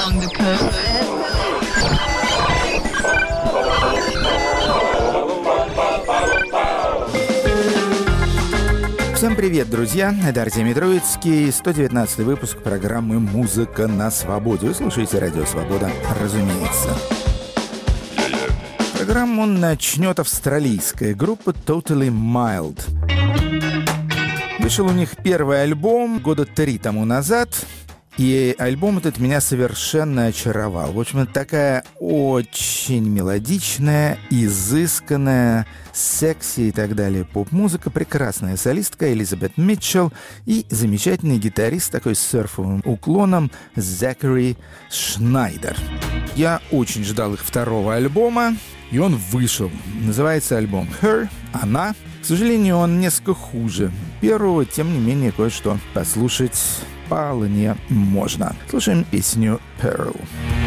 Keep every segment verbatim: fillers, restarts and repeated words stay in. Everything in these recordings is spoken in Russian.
along the coast. Всем привет, друзья! Это Артемий Троицкий, сто девятнадцатый выпуск программы «Музыка на свободе». Вы слушаете «Радио Свобода», разумеется. Программу начнет австралийская группа Totally Mild. Вышел у них первый альбом года три тому назад, и альбом этот меня совершенно очаровал. В общем, это такая очень мелодичная, изысканная, секси и так далее поп-музыка, прекрасная солистка Элизабет Митчелл и замечательный гитарист такой с серфовым уклоном Закари Шнайдер. Я очень ждал их второго альбома, и он вышел. Называется альбом «Her», «Она». К сожалению, он несколько хуже первого, тем не менее, кое-что послушать вполне можно. Слушаем песню «Pearl».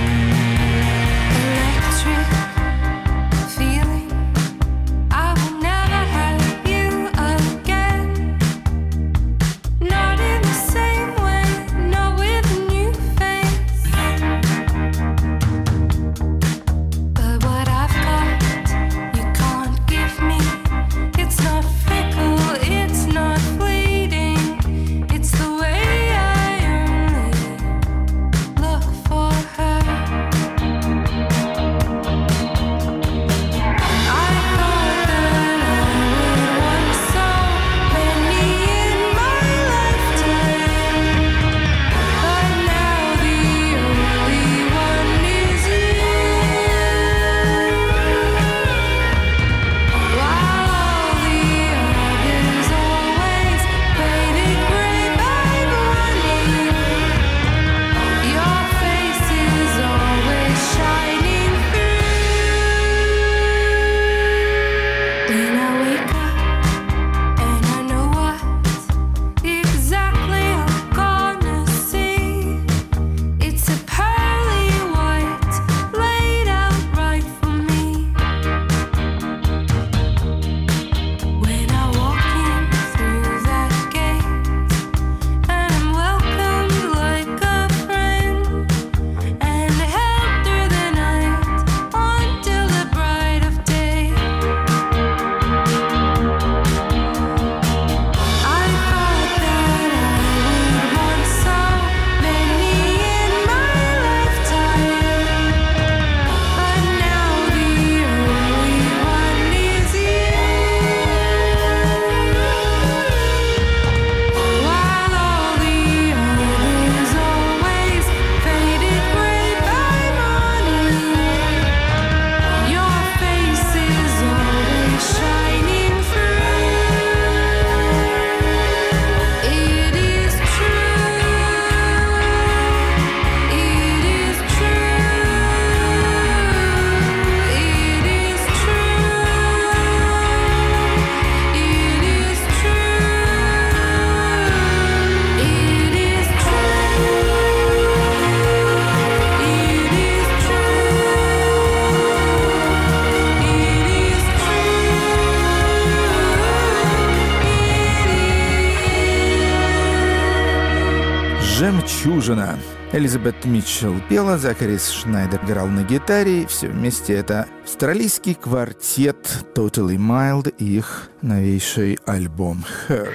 «Жемчужина». Элизабет Митчелл пела, Закари Шнайдер играл на гитаре. Все вместе это австралийский квартет Totally Mild и их новейший альбом «Her».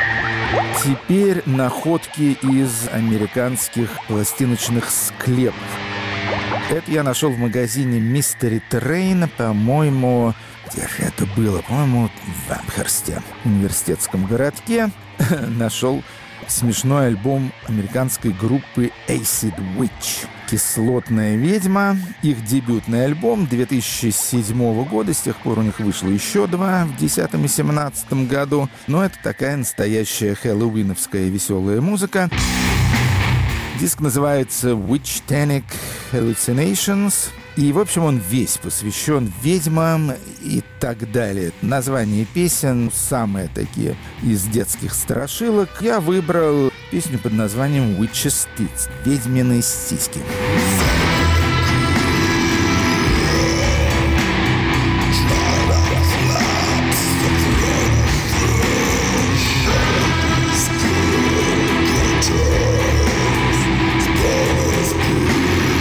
Теперь находки из американских пластиночных склепов. Это я нашел в магазине Mystery Train, по-моему, где же это было? По-моему, в Амхерсте, университетском городке. Нашел смешной альбом американской группы Acid Witch. «Кислотная ведьма». Их дебютный альбом две тысячи седьмого года. С тех пор у них вышло еще два в две тысячи десятом и две тысячи семнадцатом году. Но это такая настоящая хэллоуиновская веселая музыка. Диск называется Witchtanic Hallucinations. И, в общем, он весь посвящен ведьмам и так далее. Названия песен самые такие из детских страшилок. Я выбрал песню под названием Witch's Tits — «Ведьмины сиськи». Thank you.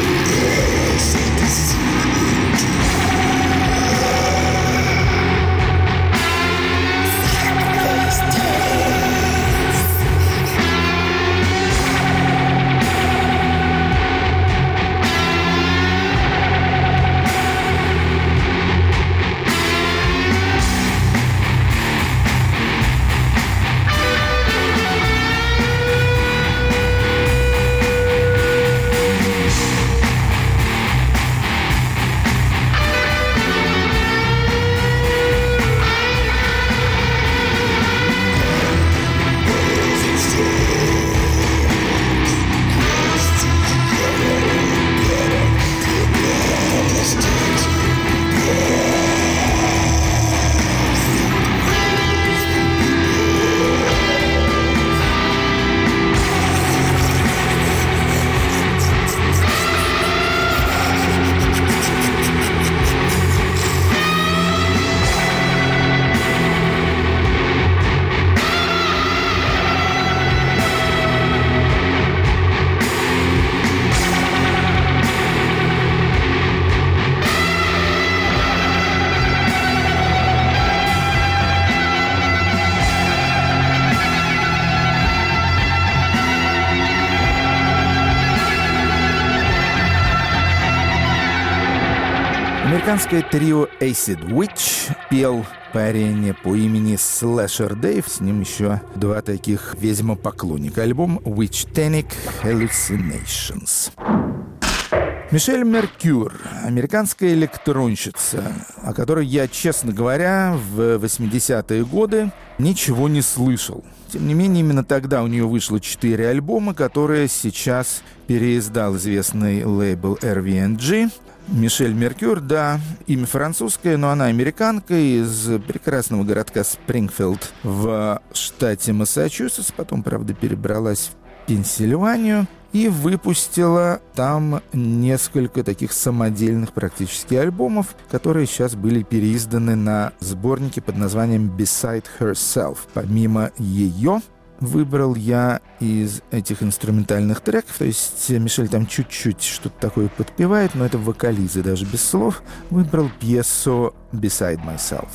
Американское трио Acid Witch пел парень по имени Slasher Dave, с ним еще два таких ведьмопоклонника. Альбом Witchtanic Hallucinations. Мишель Меркьюр, американская электронщица, о которой я, честно говоря, в восьмидесятые годы ничего не слышал. Тем не менее, именно тогда у нее вышло четыре альбома, которые сейчас переиздал известный лейбл эр ви эн джи. Мишель Меркьюр, да, имя французское, но она американка из прекрасного городка Спрингфилд в штате Массачусетс, потом, правда, перебралась в Пенсильванию и выпустила там несколько таких самодельных практически альбомов, которые сейчас были переизданы на сборнике под названием Beside Herself. Помимо ее выбрал я из этих инструментальных треков, то есть Мишель там чуть-чуть что-то такое подпевает, но это вокализы, даже без слов. Выбрал пьесу Beside Myself.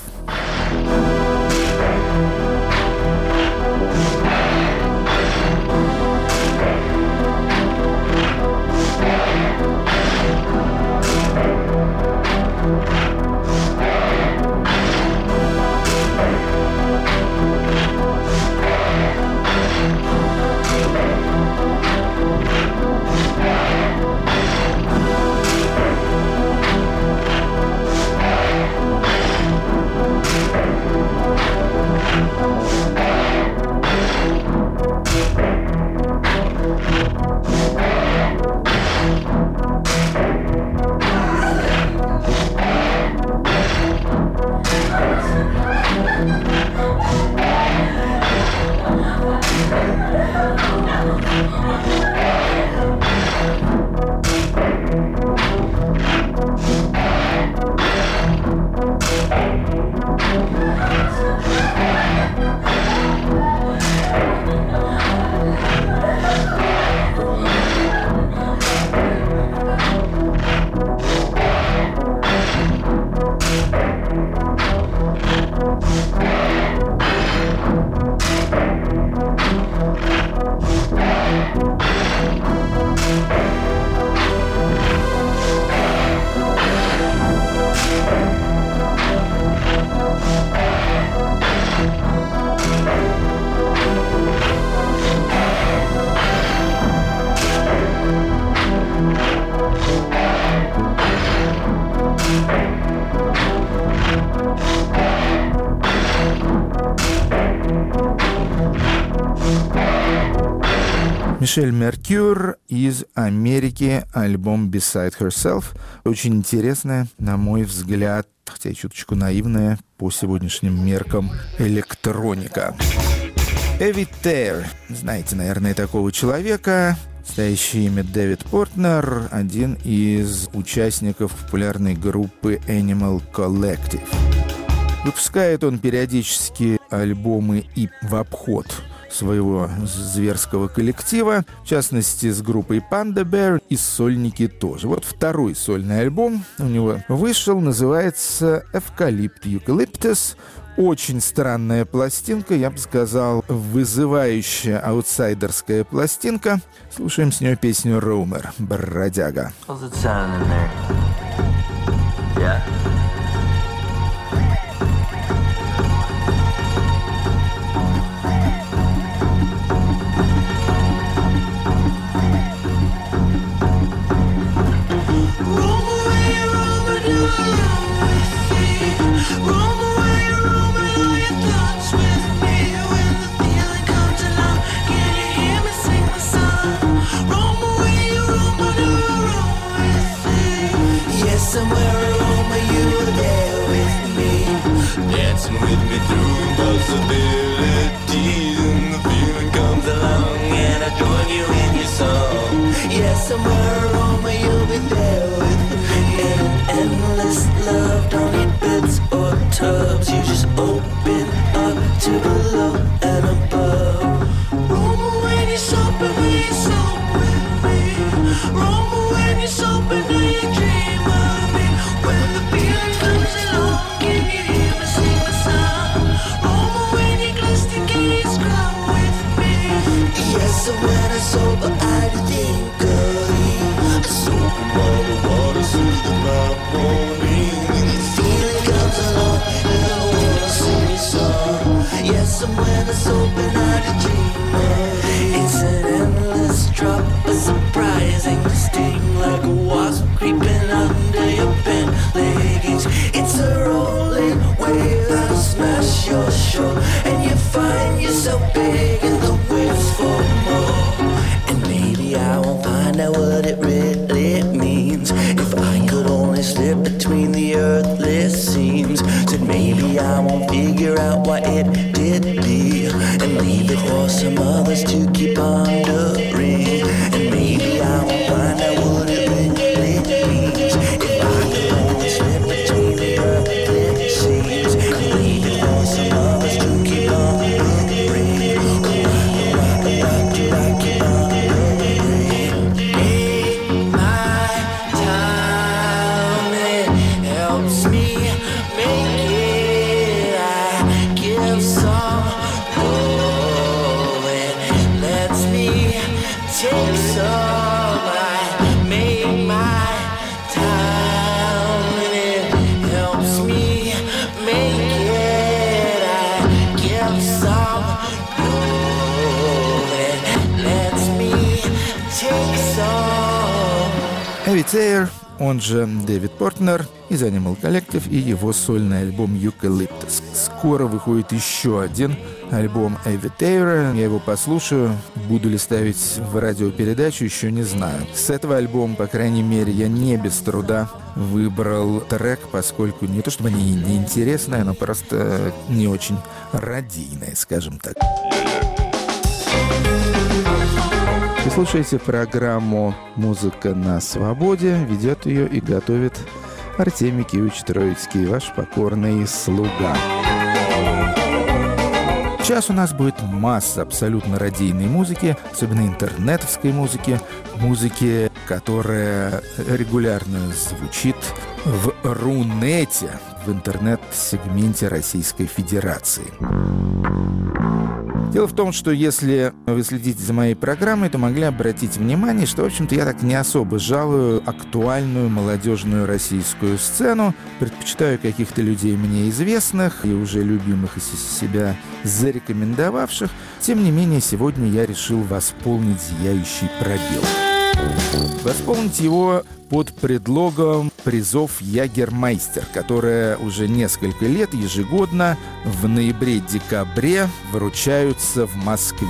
Мишель Меркьюр из Америки, альбом Beside Herself. Очень интересная, на мой взгляд, хотя и чуточку наивная по сегодняшним меркам, электроника. Эви Тейр. Знаете, наверное, такого человека. Настоящее имя Дэвид Портнер, один из участников популярной группы Animal Collective. Выпускает он периодически альбомы и в обход своего зверского коллектива, в частности, с группой Panda Bear, и сольники тоже. Вот второй сольный альбом у него вышел, называется «Eucalypt Eucalyptus». Очень странная пластинка, я бы сказал, вызывающая аутсайдерская пластинка. Слушаем с нее песню «Roamer», «Бродяга». Somewhere around where you were there with me, dancing with me through impossibilities, and the feeling comes along and I join you in your song. Yeah, somewhere around where you'll be there with me, in an endless love, don't need beds or tubs, you just open up to below and above. Roam away when you're sopping, when you're soap with me. Roam away when you're sopping, when you dream of me. When the feeling comes along, can you hear me sing the song? Roam away when your glistening gaze come with me. Yes, so when I sober, I think of you. I soak all the water through the mouth for me. somewhere that's open out of dreaming. It's an endless drop, a surprising sting, like a wasp creeping under your pen leggings. It's a rolling wave that'll smash your shore, and you find yourself big in the waves for more. And maybe I won't find out what it really means if I could only slip between the earthless seams. Said maybe I won't figure out what it did be, and leave it for some others to keep pondering. And maybe I won't find out what it really means if I could only slip between the earthless seams, and leave it for some others to keep pondering. Эви Тейер, он же Дэвид Портнер из Animal Collective, и его сольный альбом «Eucalyptus». Скоро выходит еще один альбом Эви Тейера. Я его послушаю. Буду ли ставить в радиопередачу, еще не знаю. С этого альбома, по крайней мере, я не без труда выбрал трек, поскольку не то чтобы они неинтересные, но просто не очень радийные, скажем так. Вы слушаете программу «Музыка на свободе». Ведет ее и готовит Артемий Киевич Троицкий, ваш покорный слуга. Сейчас у нас будет масса абсолютно радийной музыки, особенно интернетовской музыки, музыки, которая регулярно звучит в Рунете, в интернет-сегменте Российской Федерации. Дело в том, что если вы следите за моей программой, то могли обратить внимание, что, в общем-то, я так не особо жалую актуальную молодежную российскую сцену. Предпочитаю каких-то людей мне известных и уже любимых из себя зарекомендовавших. Тем не менее, сегодня я решил восполнить зияющий пробел. Восполнить его под предлогом призов «Ягермайстер», которые уже несколько лет ежегодно в ноябре-декабре вручаются в Москве.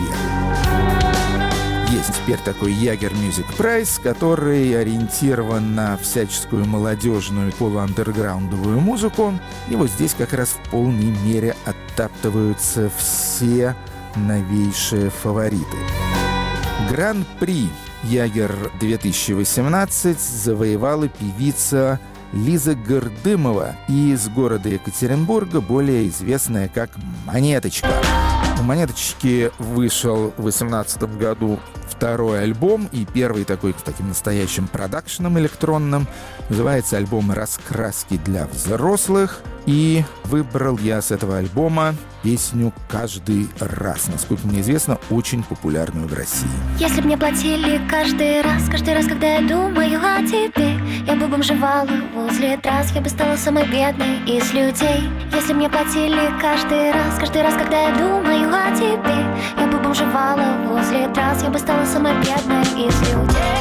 Есть теперь такой Ягер Music Prize, который ориентирован на всяческую молодежную полуандерграундовую музыку. И вот здесь как раз в полной мере оттаптываются все новейшие фавориты. Гран-при Ягер две тысячи восемнадцать завоевала певица Лиза Гордымова из города Екатеринбурга, более известная как «Монеточка». У «Монеточки» вышел в две тысячи восемнадцатом году второй альбом и первый такой с таким настоящим продакшеном электронным. Называется альбом «Раскраски для взрослых». И выбрал я с этого альбома песню «Каждый раз», насколько мне известно, очень популярную в России. Если б мне платили каждый раз, каждый раз, когда я думаю о тебе, я бы бомжевала возле трасс, я бы стала самой бедной из людей. Если б мне платили каждый раз, каждый раз, когда я думаю о тебе, я бы бомжевала возле трасс, я бы стала самой бедной из людей.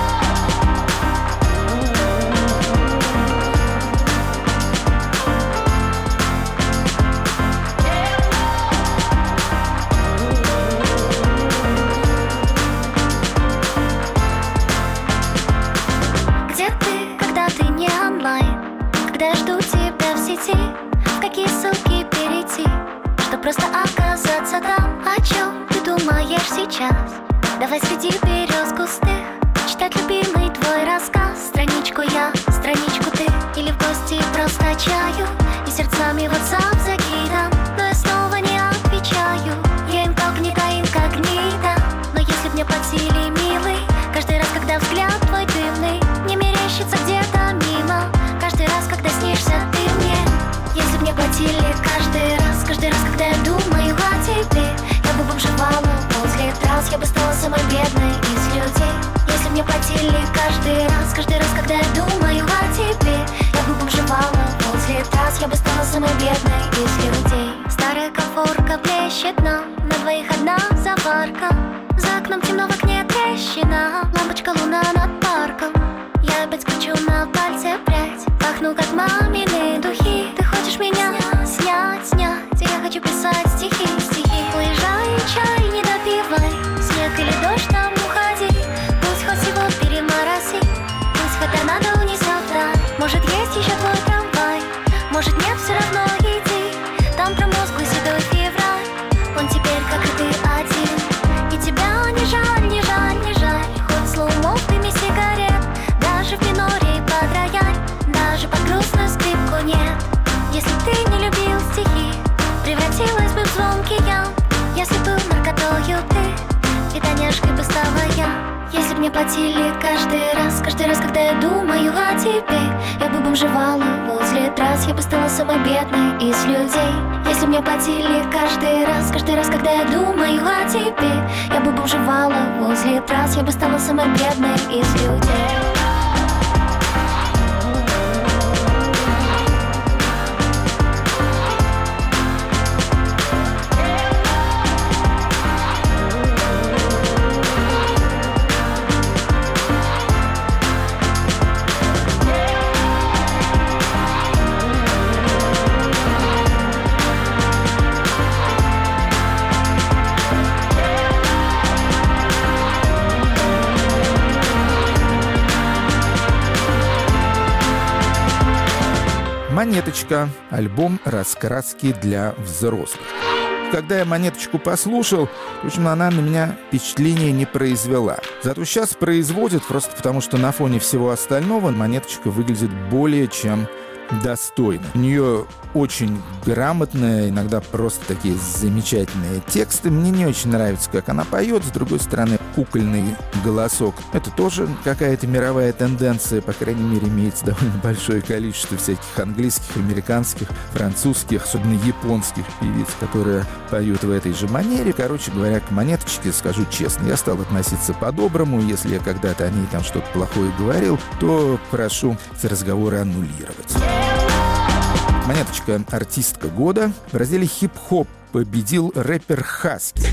Какие ссылки перейти, чтоб просто оказаться там? О чем ты думаешь сейчас? Давай среди берез густых читать любимый твой рассказ. Страничку я, страничку ты, или в гости просто чаю и сердцами WhatsApp закидам, но я снова не отвечаю. Я инкогнито, инкогнито. Но если б мне платили, милый, каждый раз, когда взгляд твой дымный не мерещится где-то мимо, каждый раз, когда снишься ты мне. Если б мне платили каждый раз, каждый раз, когда я думаю о тебе, я бы бомжевала возле трасс, я бы стала самой бедной из людей. Если б мне платили каждый раз, каждый раз, когда я думаю о тебе, я бы бомжевала возле трасс, я бы стала самой бедной из людей. Старая конфорка плещет блещет нам, на двоих одна заварка. За окном темно, в окне трещина, лампочка луна над парком. Я опять кручу на пальце прядь, пахну как мамины духи. Ты хочешь меня снять, снять, я хочу писать стихи, стихи. Уезжай, чай не допивай, снег или дождь там уходи. Пусть хоть всего перемороси, пусть хоть торнадо унесет рай. Может есть еще твой трамвай, может нет, все равно иди. Там промозглый седой февраль, он теперь как и ты один. И тебя не жаль, не жаль, не жаль, хоть слоумов в дыме сигарет. Даже в миноре под рояль, даже под грустную скрипку нет. Если ты не любил стихи, превратилась бы в звонкий ям. Если был наркотою ты, витаняшкой бы стала я. Если б мне платили каждый раз, каждый раз, когда я думаю о тебе, я бы бомжевала возле трасс, я бы стала самой бедной из людей. Если б мне платили каждый раз, каждый раз, когда я думаю о тебе, я бы бомжевала возле трасс, я бы стала самой бедной из людей. «Монеточка» — альбом раскраски для взрослых. Когда я «Монеточку» послушал, в общем, она на меня впечатления не произвела. Зато сейчас производит, просто потому что на фоне всего остального «Монеточка» выглядит более чем достойно. У нее очень грамотные, иногда просто такие замечательные тексты. Мне не очень нравится, как она поет. С другой стороны, кукольный голосок — это тоже какая-то мировая тенденция. По крайней мере, имеется довольно большое количество всяких английских, американских, французских, особенно японских певиц, которые поют в этой же манере. Короче говоря, к «Монеточке», скажу честно, я стал относиться по-доброму. Если я когда-то о ней там что-то плохое говорил, то прошу эти разговоры аннулировать. «Монеточка» — артистка года. В разделе «Хип-хоп» победил рэпер Хаски.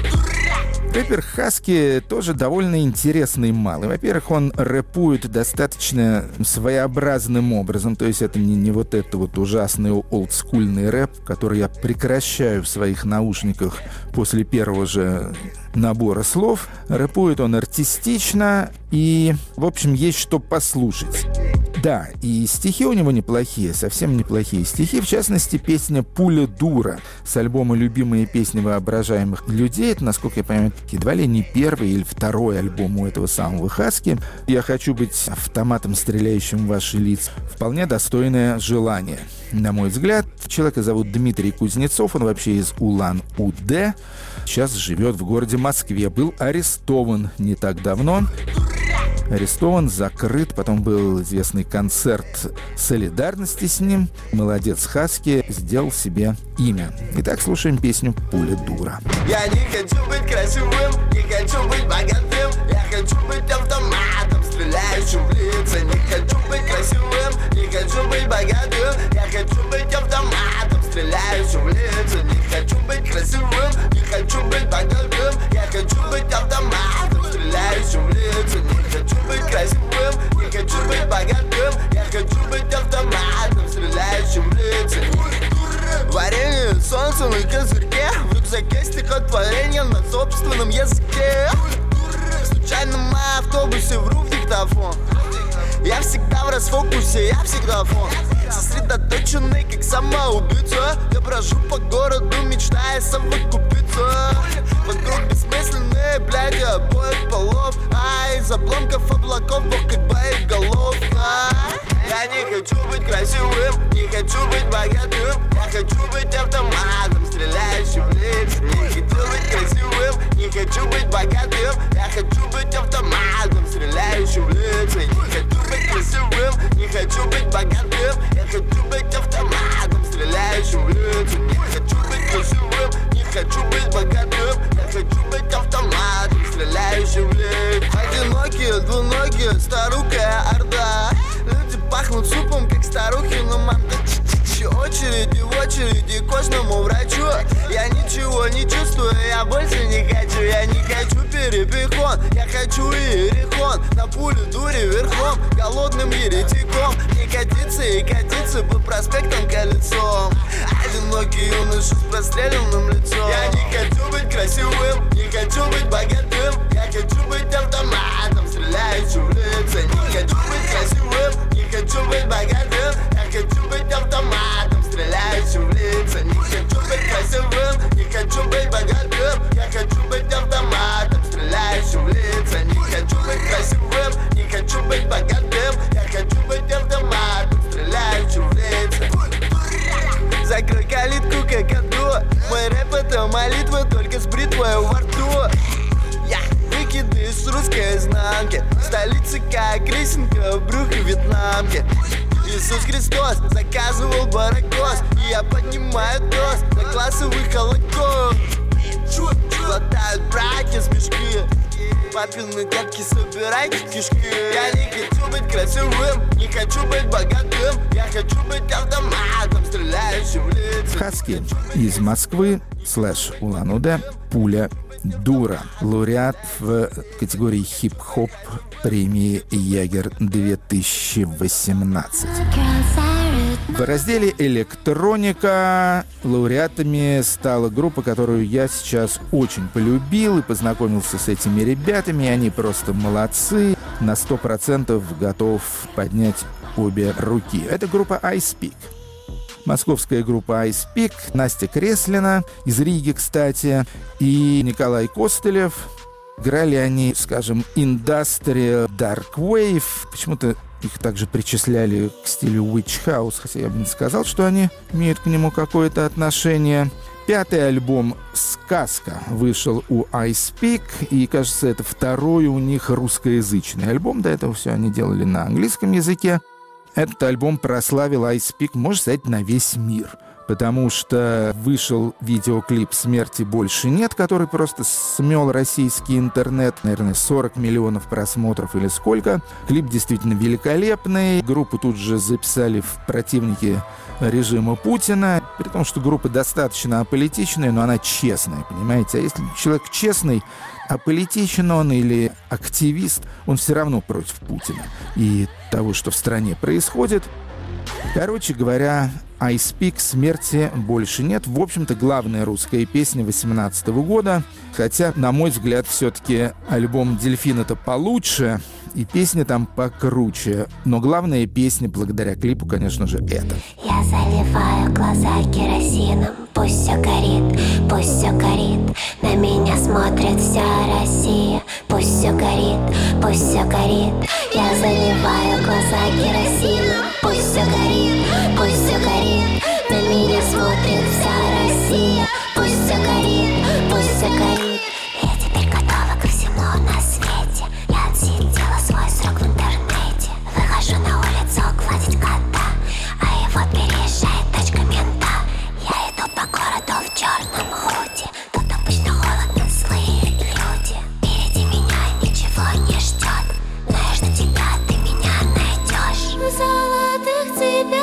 Рэпер Хаски тоже довольно интересный малый. Во-первых, он рэпует достаточно своеобразным образом. То есть это не, не вот это вот ужасный олдскульный рэп, который я прекращаю в своих наушниках после первого же набора слов. Рэпует он артистично и, в общем, есть что послушать. Да, и стихи у него неплохие, совсем неплохие стихи. В частности, песня «Пуля дура» с альбома «Любимые песни воображаемых людей». Это, насколько я понимаю, едва ли не первый или второй альбом у этого самого Хаски. «Я хочу быть автоматом, стреляющим в ваши лица». Вполне достойное желание, на мой взгляд. Человека зовут Дмитрий Кузнецов, он вообще из Улан-Удэ. Сейчас живет в городе Москве. Был арестован не так давно. Арестован, закрыт, потом был известный концерт солидарности с ним. Молодец, Хаски сделал себе имя. Итак, слушаем песню «Пуля дура». Я не хочу быть красивым, не хочу быть богатым. Я хочу быть автоматом, стреляющим в лица. Не хочу быть красивым, не хочу быть богатым. Я хочу быть автоматом, стреляющим в лица. Не хочу быть красивым, не хочу быть богатым. Я хочу быть автоматом, стреляющим в лица. Не хочу быть красивым, не хочу быть богатым. Я хочу быть автоматом, стреляющим в лица. Варенье солнце на козырьке, в рюкзаке стихотворение на собственном языке. В случайном автобусе вру в диктофон. Я всегда в расфокусе, я всегда фон. Сосредоточенный, как самоубийца. Я брожу по городу, мечтая совокупиться. Вокруг бессмысленные бляди обоих полов. А из обломков облаков Бог как боеголовка. Я не хочу быть красивым, не хочу быть богатым. Я хочу быть автоматом, стреляющим в лица. Не хочу быть красивым, не хочу быть богатым. Я хочу быть автоматом, стреляющим в лица. Не хочу быть красивым, не хочу быть богатым. Я хочу быть автоматом, стреляющим в лица. Не хочу быть красивым, не хочу быть богатым. Я хочу быть автоматом, стреляющим в лица. Одинокие, двуногие, старукая орда. Люди пахнут супом, как старухи на манго. Очереди в очереди к кожному врачу. Я не ничего не чувствую, я больше не хочу. Я не хочу перепихон, я хочу Иерихон. На пулю дури верхом, голодным еретиком. Не катиться и катиться по проспектам Колесом. Одинокий юноша с простреленным лицом. Я не хочу быть красивым, не хочу быть богатым. Я хочу быть автоматом, стреляющим в лица. Не хочу быть красивым, не хочу быть богатым. Я хочу быть автоматом, стреляющим в лица. Не хочу быть красивым, не хочу быть богатым. Я хочу быть автоматом, стреляющим в лица. Не хочу быть красивым, не хочу быть богатым. Я хочу быть автоматом, стреляющим в лица. Закрой калитку, как аду. Мой рэп это молитва, только с бритвой во рту. Я выкидываю с русской изнанки. Столица как рисинка в брюхе вьетнамки. Иисус Христос заказывал баракос, и я поднимаю тост на классовый холокост. Глотают братья смешки, папины катки собирайте кишки. Я не хочу быть красивым, не хочу быть богатым. Я хочу быть автоматом, стреляющим в лица. Хаски из Москвы, слэш Улан-Удэ, Пуля Дура. Лауреат в категории хип-хоп премии Ягер две тысячи восемнадцать. В разделе «Электроника» лауреатами стала группа, которую я сейчас очень полюбил и познакомился с этими ребятами. Они просто молодцы. На сто процентов готов поднять обе руки. Это группа Ice Peak. Московская группа Ice Peak. Настя Креслина из Риги, кстати, и Николай Костылев. Играли они, скажем, Industrial Dark Wave. Почему-то их также причисляли к стилю Witch House, хотя я бы не сказал, что они имеют к нему какое-то отношение. Пятый альбом «Сказка» вышел у Ice Peak, и, кажется, это второй у них русскоязычный альбом. До этого все они делали на английском языке. Этот альбом прославил Ice Peak, можно сказать, на весь мир. Потому что вышел видеоклип «Смерти больше нет», который просто смел российский интернет. Наверное, сорок миллионов просмотров или сколько. Клип действительно великолепный. Группу тут же записали в противники режима Путина. При том, что группа достаточно аполитичная, но она честная, понимаете? А если человек честный, аполитичен он или активист, он все равно против Путина и того, что в стране происходит. Короче говоря, Ice Peak «Смерти больше нет». В общем-то, главная русская песня восемнадцатого года. Хотя, на мой взгляд, все-таки альбом «Дельфин»-то получше, и песня там покруче. Но главная песня, благодаря клипу, конечно же, это. Я заливаю глаза керосином. Пусть все горит, пусть все горит. На меня смотрит вся Россия. Пусть все горит, пусть все горит. Я заливаю глаза керосином. Пусть все горит, пусть все горит. На меня смотрит вся Россия. Пусть все горит, пусть все горит. Я теперь готова ко всему на свете. Я отсидела свой срок в интернете. Выхожу на улицу гладить кота, а его переезжает тачка мента. Я иду по городу в черном худи. Тут обычно холодно, злые люди. Впереди меня ничего не ждет, но я жду тебя, ты меня найдешь. В золотых цепях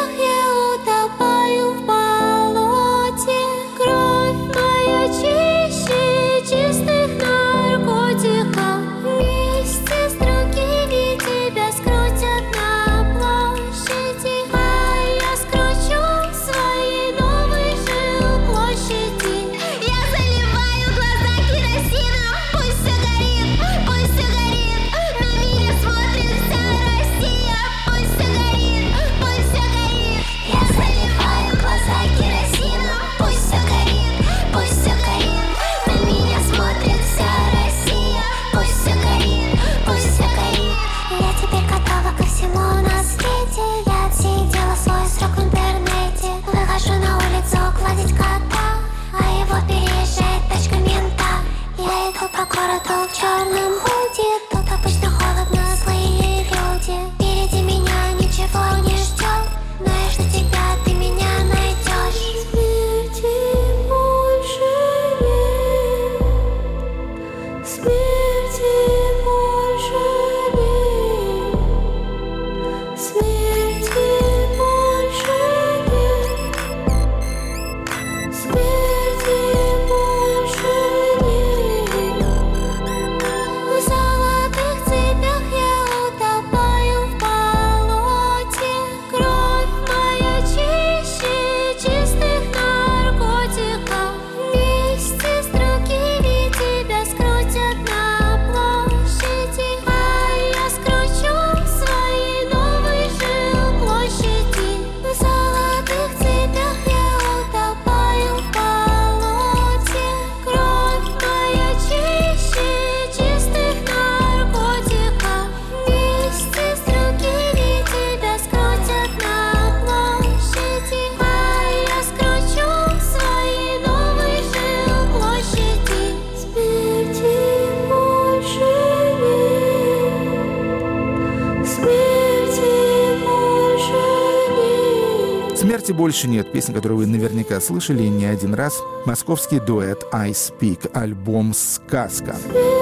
смерти больше нет». Песня, которую вы наверняка слышали не один раз. Московский дуэт «I Speak», альбом «Сказка».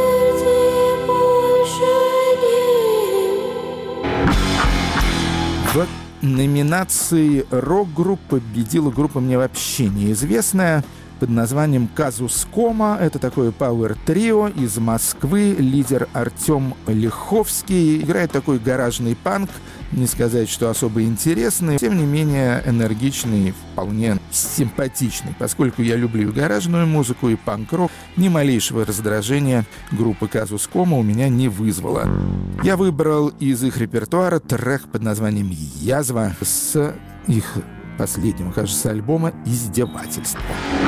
В номинации «Рок-групп» победила группа мне вообще неизвестная под названием «Казус Кома». Это такое пауэр-трио из Москвы. Лидер Артем Лиховский. Играет такой гаражный панк. Не сказать, что особо интересный. Тем не менее, энергичный, вполне симпатичный. Поскольку я люблю гаражную музыку и панк-рок, ни малейшего раздражения группа «Казус Кома» у меня не вызвала. Я выбрал из их репертуара трек под названием «Язва» с их последнего, кажется, альбома «Издевательство».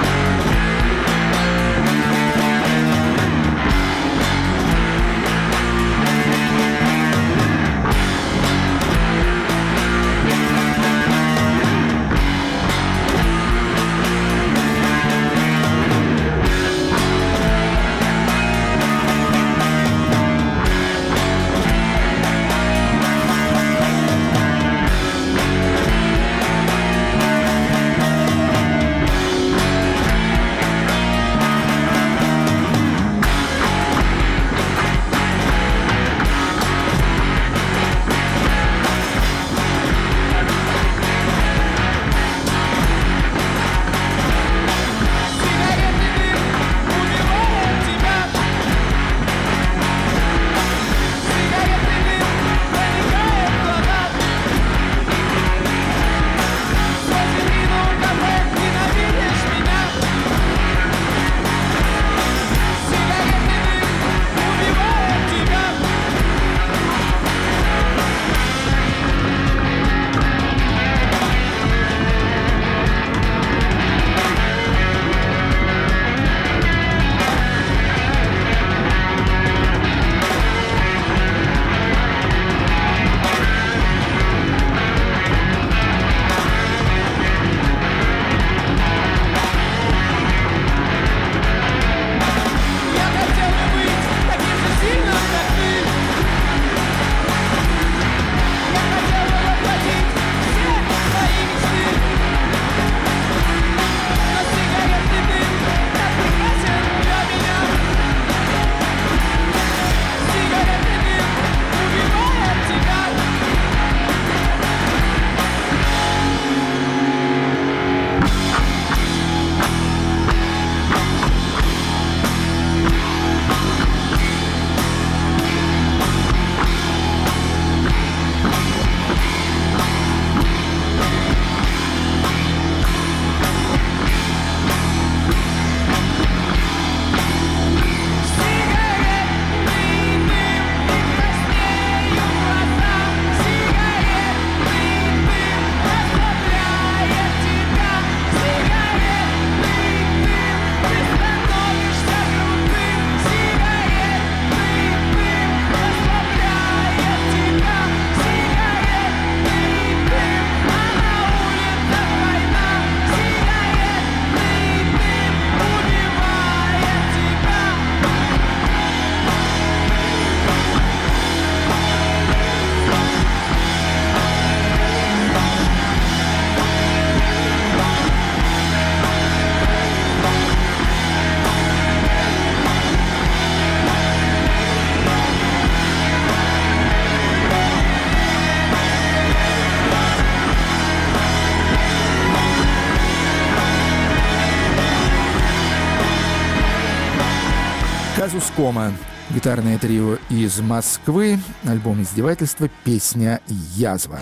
«Казус Кома». Гитарное трио из Москвы. Альбом «Издевательство», песня «Язва».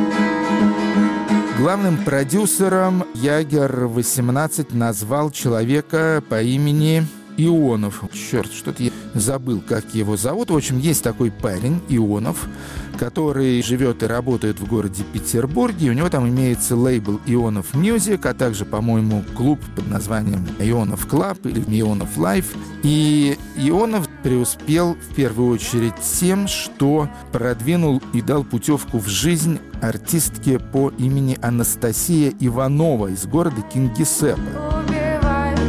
Главным продюсером Ягер восемнадцать назвал человека по имени Ионов. Черт, что-то я забыл, как его зовут. В общем, есть такой парень, Ионов, который живет и работает в городе Петербурге. У него там имеется лейбл Ионов Music, а также, по-моему, клуб под названием Ионов Клаб или Ионов Лайф. И Ионов преуспел в первую очередь тем, что продвинул и дал путевку в жизнь артистке по имени Анастасия Иванова из города Кингисеппа.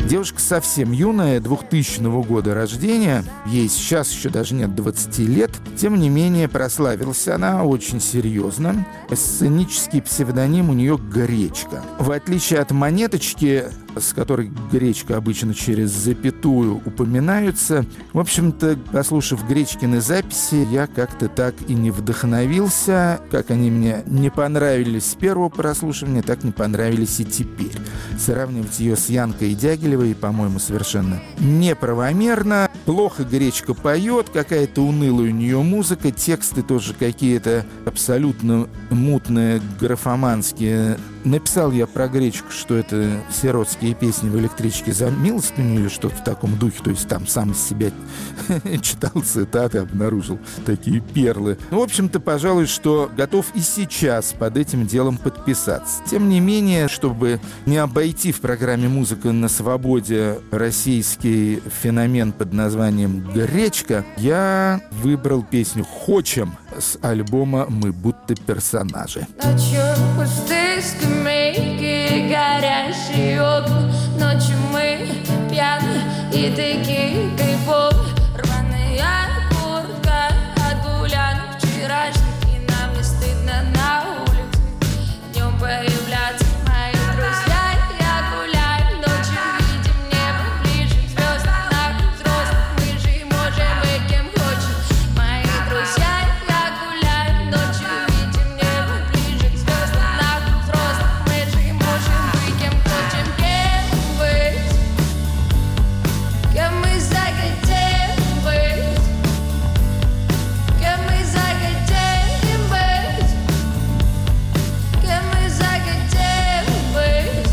Девушка совсем юная, двухтысячного года рождения, ей сейчас еще даже нет двадцати лет. Тем не менее, прославилась она очень серьезно. Сценический псевдоним у нее «Гречка». В отличие от «Монеточки», с которой гречка обычно через запятую упоминаются, в общем-то, послушав Гречкины записи, я как-то так и не вдохновился. Как они мне не понравились с первого прослушивания, так не понравились и теперь. Сравнивать ее с Янкой Дягилевой, по-моему, совершенно неправомерно. Плохо Гречка поет, какая-то унылая у нее музыка, тексты тоже какие-то абсолютно мутные, графоманские. Написал я про Гречку, что это сиротские песни в электричке за милостыню или что-то в таком духе. То есть там сам из себя читал цитаты, обнаружил такие перлы. Ну, в общем-то, пожалуй, что готов и сейчас под этим делом подписаться. Тем не менее, чтобы не обойти в программе «Музыка на свободе» российский феномен под названием «Гречка», я выбрал песню «Хочем» с альбома «Мы будто персонажи». Ночью пустые скамейки, горящие окна. Ночью мы пьяны и такие кайфовые. Рваная куртка от гулянок вчерашних, и нам не стыдно на улице днем появляться. Мои друзья, я гуляю, ночью видим небо ближе к звездам. Нам взрослых мы же можем быть кем хочем. Мои друзья, я гуляю, ночью видим небо ближе к звездам. Нам взрослых мы же можем быть кем хотим. Кем быть, кем мы захотим быть, кем мы захотим быть, кем мы захотим быть.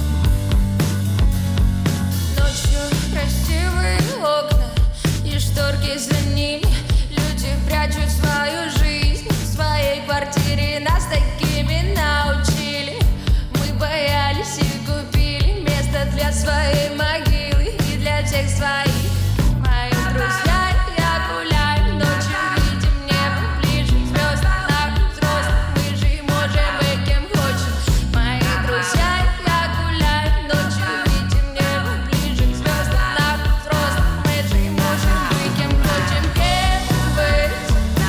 Ночью красивые окна и шторки за ними. Люди прячут свою жизнь в своей квартире. Нас такими научили. Мы боялись и купили место для своей могилы и для всех своих. Мои друзья, я гуляю, ночью видим небо ближе к звездам. Нам взрослых мы же можем быть кем хочем. Мои друзья, я гуляю, ночью видим небо ближе к звездам. Нам взрослых мы же можем быть кем хотим. Кем быть,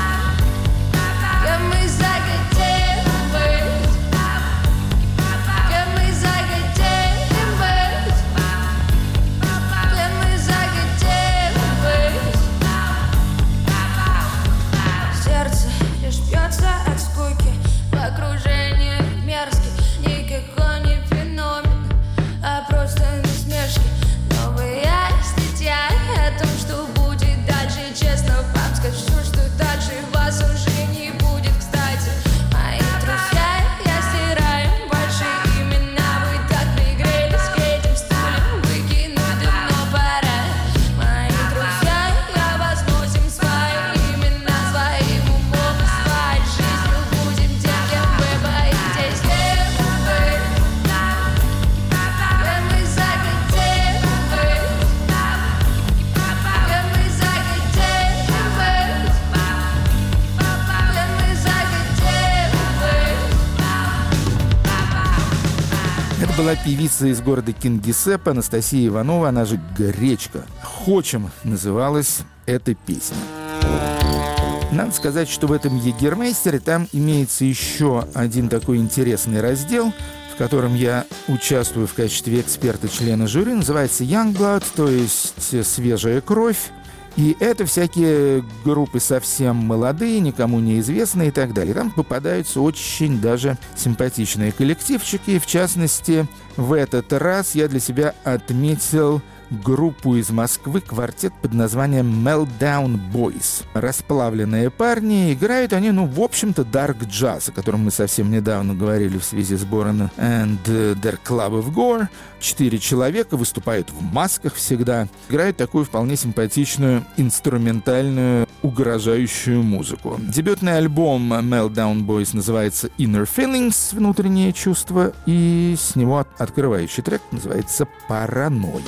кем мы захотим быть, кем мы захотим быть, кем мы захотим быть. Сердце лишь бьется от скуки, в окружении мерзких. Никакой не феномен, а просто насмешки. Новая статья о том, что будет дальше. Честно вам скажу, что дальше вас уже не будет. Кстати, мои друзья, я стираю ваши имена. Вы так пригрелись к этим стульям, выкинуть давно пора. Мои друзья, я возносим свои имена. Своим умом и своей жизнью будем тем, кем вы боитесь. Кем быть, кем мы захотим быть, кем мы захотим быть, кем мы захотим быть. Это была певица из города Кингисепп Анастасия Иванова, она же Гречка. «Хочем» называлась эта песня. Надо сказать, что в этом Егермейстере там имеется еще один такой интересный раздел, в котором я участвую в качестве эксперта-члена жюри. Называется Youngblood, то есть свежая кровь. И это всякие группы совсем молодые, никому неизвестные и так далее. Там попадаются очень даже симпатичные коллективчики. В частности, в этот раз я для себя отметил группу из Москвы, квартет под названием Meltdown Boys. Расплавленные парни. Играют они, ну, в общем-то, дарк джаз, о котором мы совсем недавно говорили в связи с Boron and their Club of Gore. Четыре человека выступают в масках всегда. Играют такую вполне симпатичную инструментальную угрожающую музыку. Дебютный альбом Meltdown Boys называется Inner Feelings, внутренние чувства, и с него открывающий трек называется Паранойя.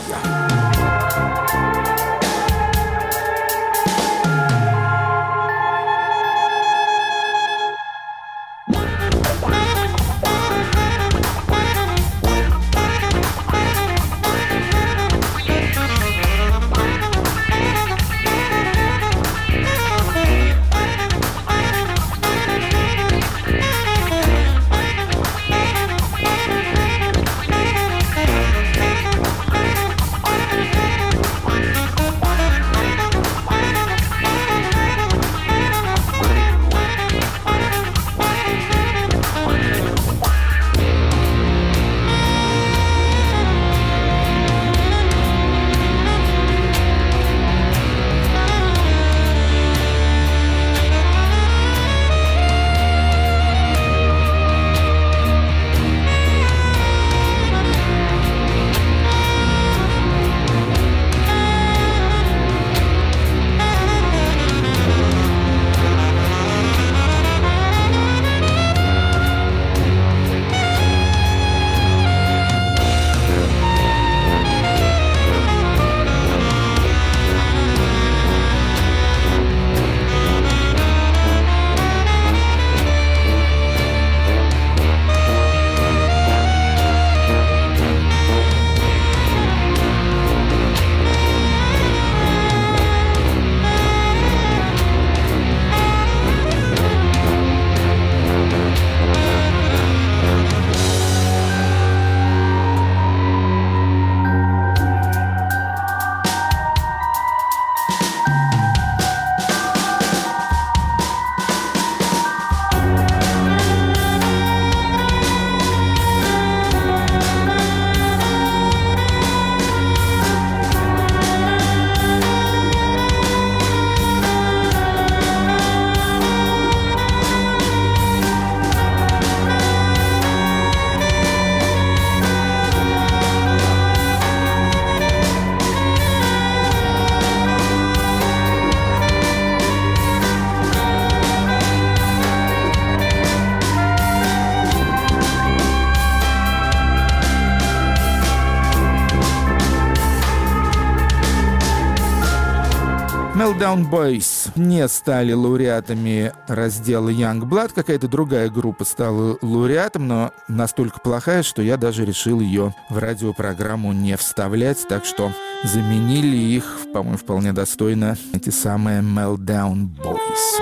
Meltdown Boys не стали лауреатами раздела Youngblood. Какая-то другая группа стала лауреатом, но настолько плохая, что я даже решил ее в радиопрограмму не вставлять. Так что заменили их, по-моему, вполне достойно эти самые Meltdown Boys.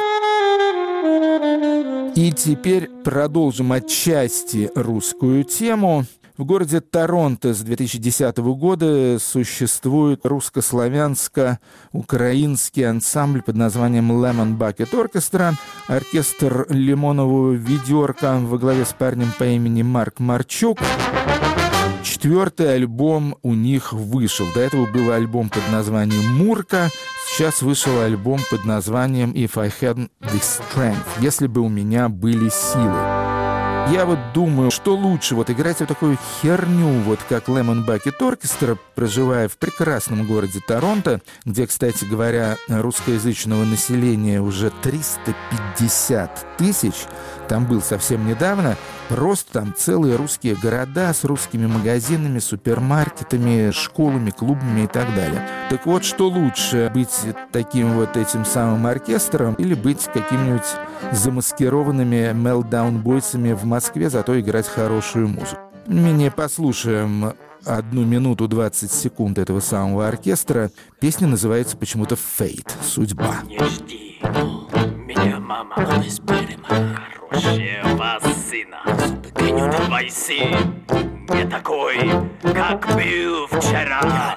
И теперь продолжим отчасти русскую тему. В городе Торонто с две тысячи десятого года существует русско-славянско-украинский ансамбль под названием Lemon Bucket Orchestra, оркестр лимонового ведерка во главе с парнем по имени Марк Марчук. Четвертый альбом у них вышел. До этого был альбом под названием «Мурка». Сейчас вышел альбом под названием «If I Had the Strength», «Если бы у меня были силы». Я вот думаю, что лучше вот играть в такую херню, вот как Lemon Bucket Orchestra, проживая в прекрасном городе Торонто, где, кстати говоря, русскоязычного населения уже триста пятьдесят тысяч, там был совсем недавно, просто там целые русские города с русскими магазинами, супермаркетами, школами, клубами и так далее. Так вот, что лучше, быть таким вот этим самым оркестром или быть какими-нибудь замаскированными Meltdown-бойцами в Москве, зато играть хорошую музыку. Менее послушаем одну минуту двадцать секунд этого самого оркестра. Песня называется почему-то «Fate» — «Судьба». Не жди меня, мама, мы сберем хорошего сына. Твой сын не такой, как был вчера.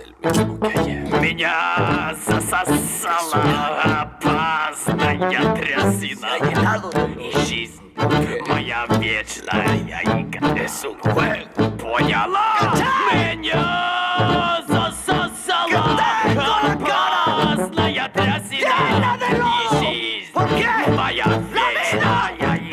Меня засосала опасная трясина. И жизнь моя вечная игра. Поняла? Меня засосала опасная трясина. И жизнь моя вечная игра.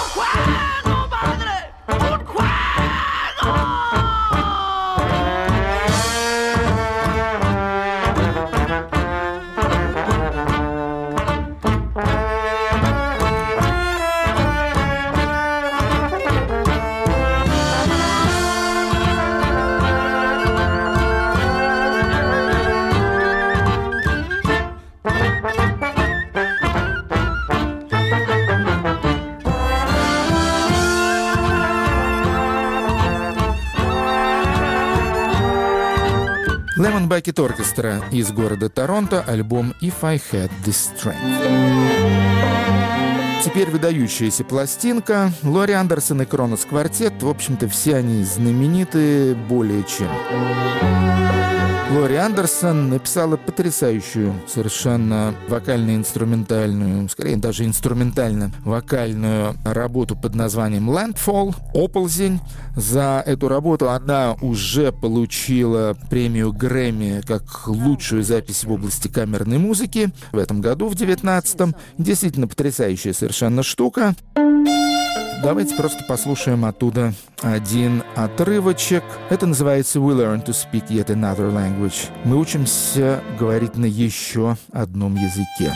Lemon Bucket Orchestra из города Торонто, альбом «If I Had the Strength». Теперь выдающаяся пластинка. Лори Андерсон и Кронос Квартет. В общем-то, все они знамениты более чем. Лори Андерсон написала потрясающую, совершенно вокально-инструментальную, скорее даже инструментально-вокальную работу под названием «Landfall», «Оползень». За эту работу она уже получила премию Грэмми как лучшую запись в области камерной музыки в этом году, в девятнадцатом. Действительно потрясающая совершенно штука. Давайте просто послушаем оттуда один отрывочек. Это называется «We learn to speak yet another language». Мы учимся говорить на еще одном языке.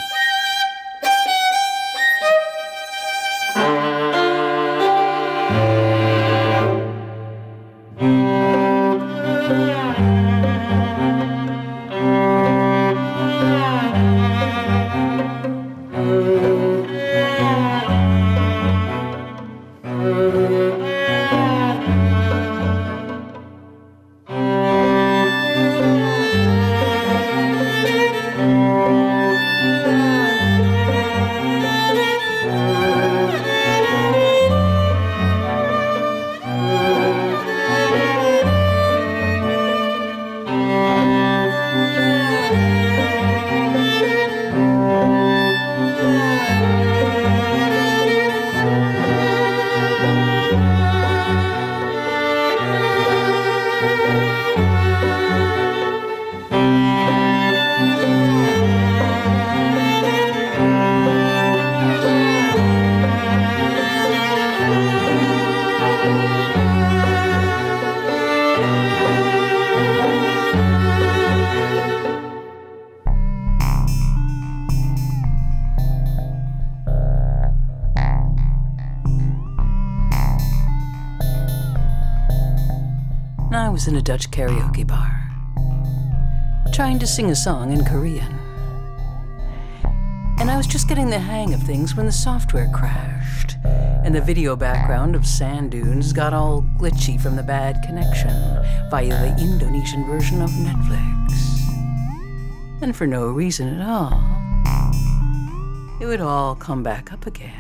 I was in a Dutch karaoke bar, trying to sing a song in Korean. and I was just getting the hang of things when the software crashed, and the video background of sand dunes got all glitchy from the bad connection via the Indonesian version of Netflix. And for no reason at all, it would all come back up again.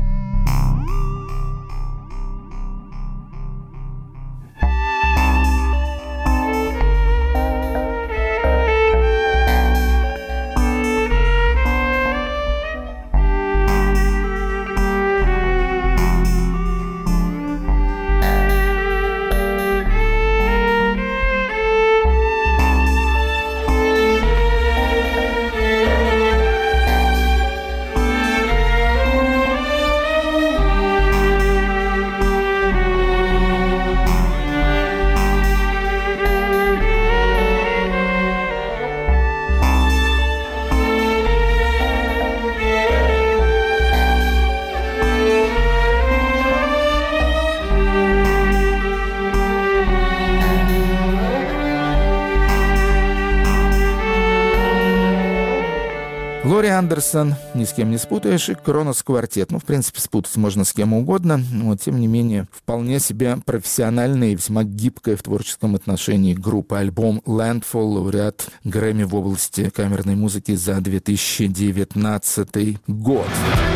Лори Андерсон, ни с кем не спутаешь, и Кронос Квартет. Ну, в принципе, спутать можно с кем угодно, но, тем не менее, вполне себе профессиональная и весьма гибкая в творческом отношении группа. Альбом Landfall, лауреат Грэмми в области камерной музыки за две тысячи девятнадцатый год.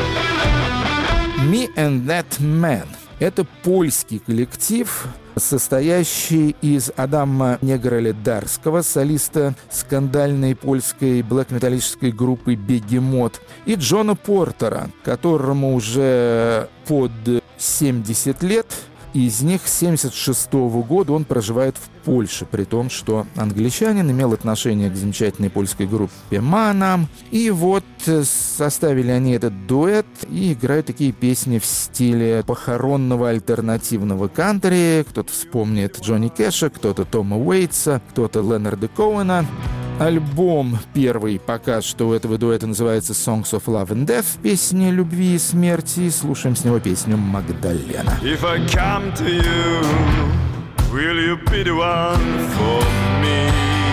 Me and That Man. Это польский коллектив, состоящий из Адама Негроледарского, солиста скандальной польской блэк-металлической группы «Бегемот», и Джона Портера, которому уже под семьдесят лет. Из них с семьдесят шестого года он проживает в Польше, при том, что англичанин имел отношение к замечательной польской группе «Манам». И вот составили они этот дуэт и играют такие песни в стиле похоронного альтернативного кантри. Кто-то вспомнит Джонни Кэша, кто-то Тома Уэйтса, кто-то Ленарда Коуэна. Альбом первый пока что у этого дуэта называется «Songs of Love and Death», песни любви и смерти, и слушаем с него песню «Магдалена». If I come to you, will you be the one for me?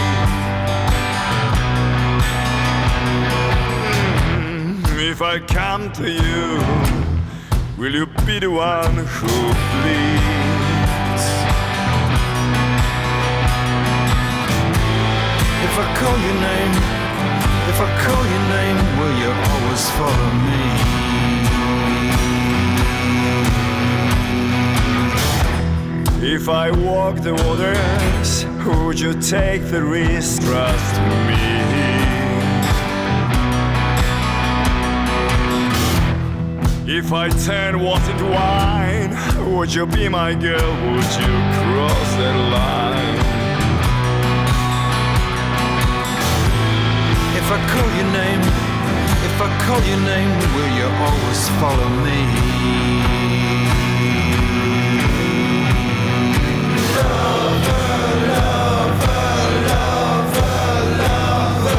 If I come to you, will you be the one who bleeds? If I call your name, if I call your name, will you always follow me? If I walk the waters, would you take the risk? Trust me. If I turn water into wine, would you be my girl? Would you cross that line? If I call your name, if I call your name, will you always follow me? Lover, lover, lover, lover.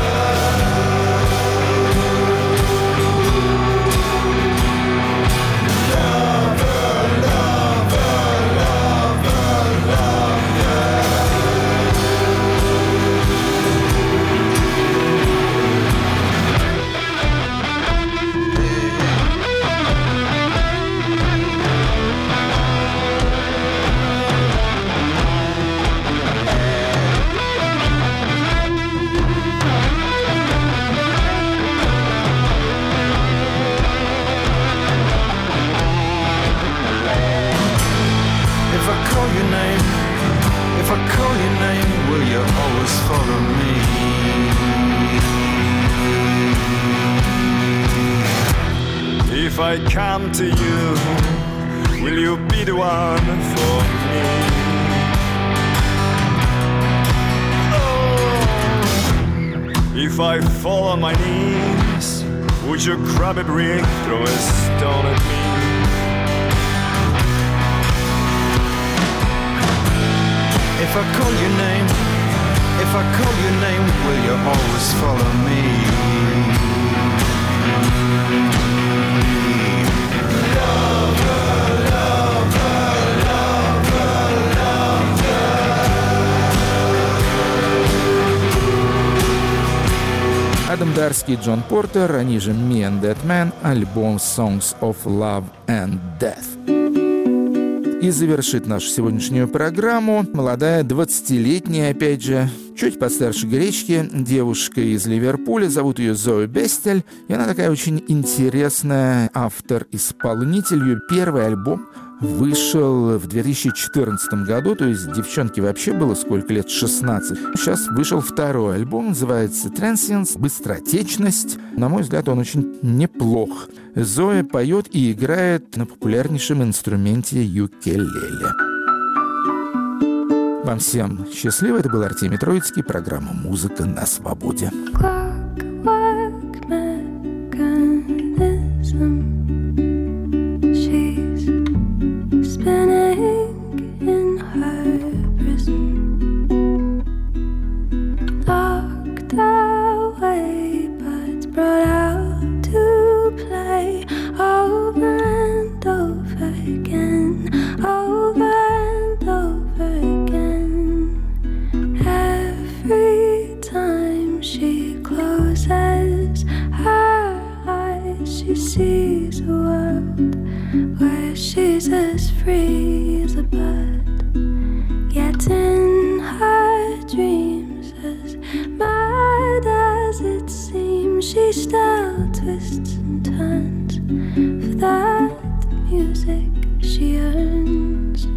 If I call your name, will you always follow me? If I come to you, will you be the one for me? Oh. If I fall on my knees, would you grab a brick, throw a stone at me? If I call your name, if I call your name, will you always follow me? Lover, lover, lover, lover. Адам швейцарский Джон Портер, они же Me and That Man, альбом Songs of Love and Death. И завершит нашу сегодняшнюю программу молодая двадцатилетняя, опять же, чуть постарше Гречки, девушка из Ливерпуля, зовут ее Зои Бестель, и она такая очень интересная автор-исполнитель. Ее первый альбом вышел в две тысячи четырнадцатом году, то есть девчонке вообще было сколько лет? шестнадцать. Сейчас вышел второй альбом, называется Transience, быстротечность. На мой взгляд, он очень неплох. Зоя поет и играет на популярнейшем инструменте юкелеле. Вам всем счастливо. Это был Артемий Троицкий, программа «Музыка на свободе». Sees a world where she's as free as a bird, yet in her dreams, as mad as it seems, she still twists and turns for that music she earns.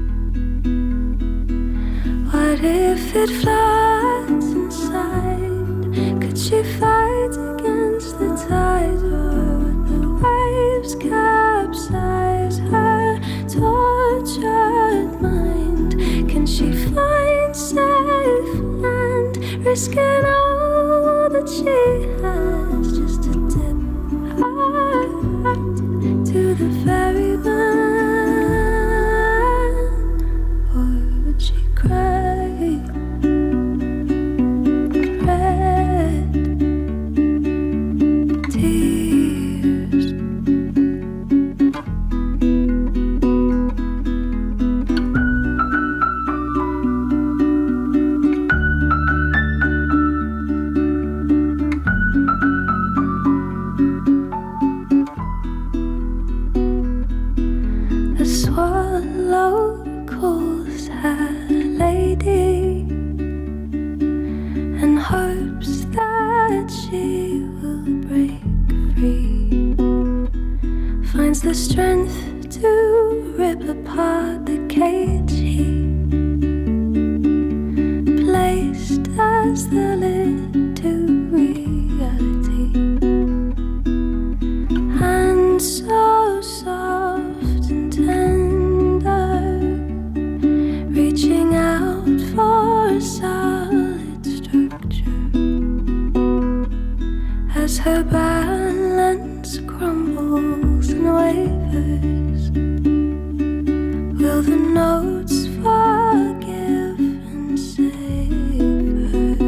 What if it floods inside? Could she fight against the tide? Waves capsize her tortured mind. Can she find safe land, risking all that she has, just to tip her hat to the ferryman? Or would she cry red tears? The swallow calls her lady and hopes that she will break free, finds the strength to rip apart the cage he placed as the lid to reality. And so soft and tender, reaching out for a solid structure, as her balance crumbles and wavers, will the notes forgive and save her?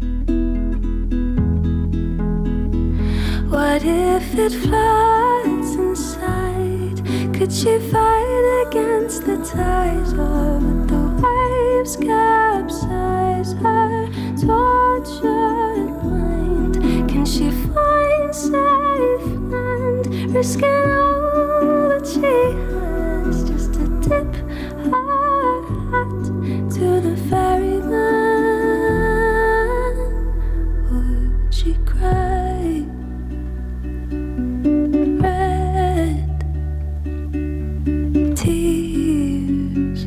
What if it floods inside? Could she fight against the tides, or would the waves capsize her tortured mind? Can she find safe land, risking all that she has, just to tip her hat to the ferryman? Or would she cry red tears?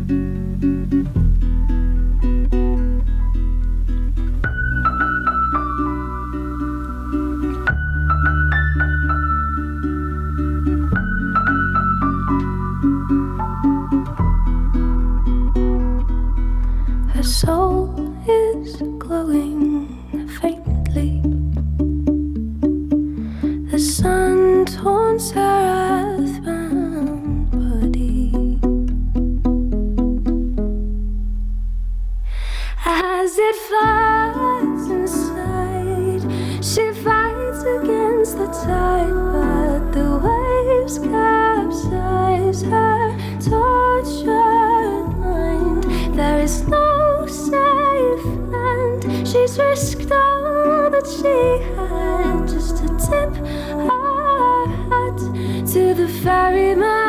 Her soul is glowing faintly. The sun taunts her earthbound body as it floods inside. She fights against the tide, but the waves capsize her tortured mind. There is no safe land. She's risked all that she has, to the ferryman.